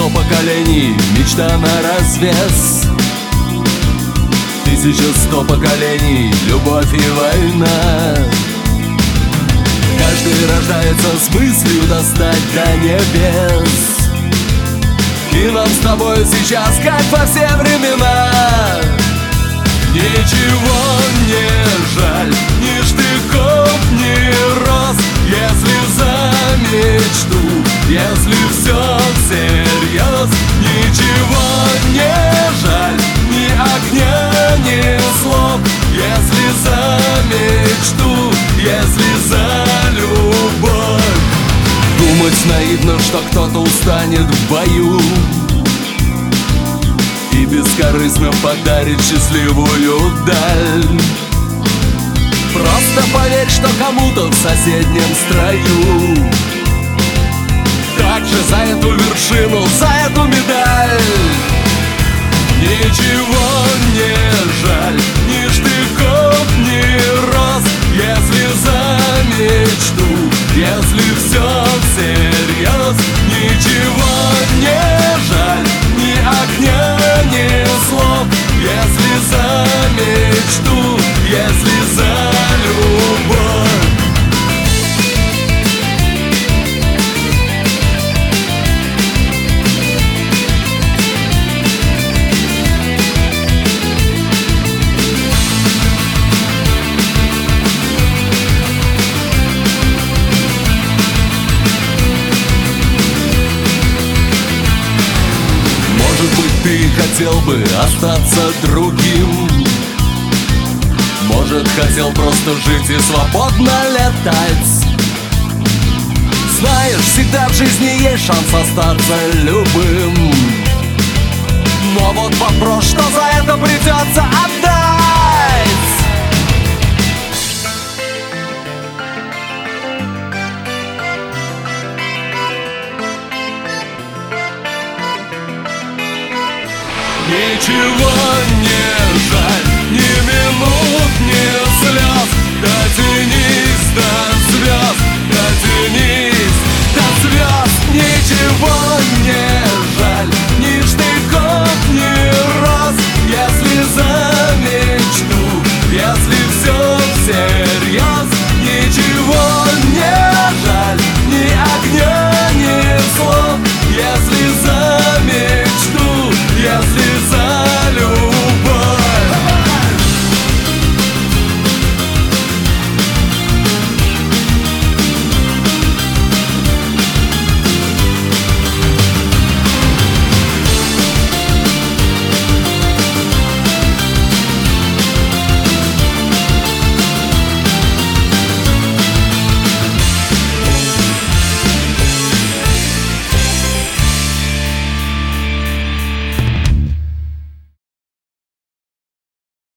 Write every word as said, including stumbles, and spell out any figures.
сто поколений, мечта на развес. Тысяча сто поколений, любовь и война. Каждый рождается с мыслью достать до небес. И нам с тобой сейчас, как во все времена, ничего не жаль, ни штыков, ни роз. Если за мечту, если все всерьез, ничего не жаль, ни огня, ни слов. Если за мечту, если за любовь. Думать наивно, что кто-то устанет в бою и бескорыстно подарит счастливую даль. Просто поверь, что кому-то в соседнем строю также за эту вершину, за эту медаль. Ничего не жаль, ни штыков, ни роз. Если за мечту, если все всерьез, ничего не жаль, ни огня, ни слов. Если за мечту, если за любовь. Ты хотел бы остаться другим. Может, хотел просто жить и свободно летать. Знаешь, всегда в жизни есть шанс остаться любым. Но вот вопрос, что за это придется отдать. Ничего не жаль,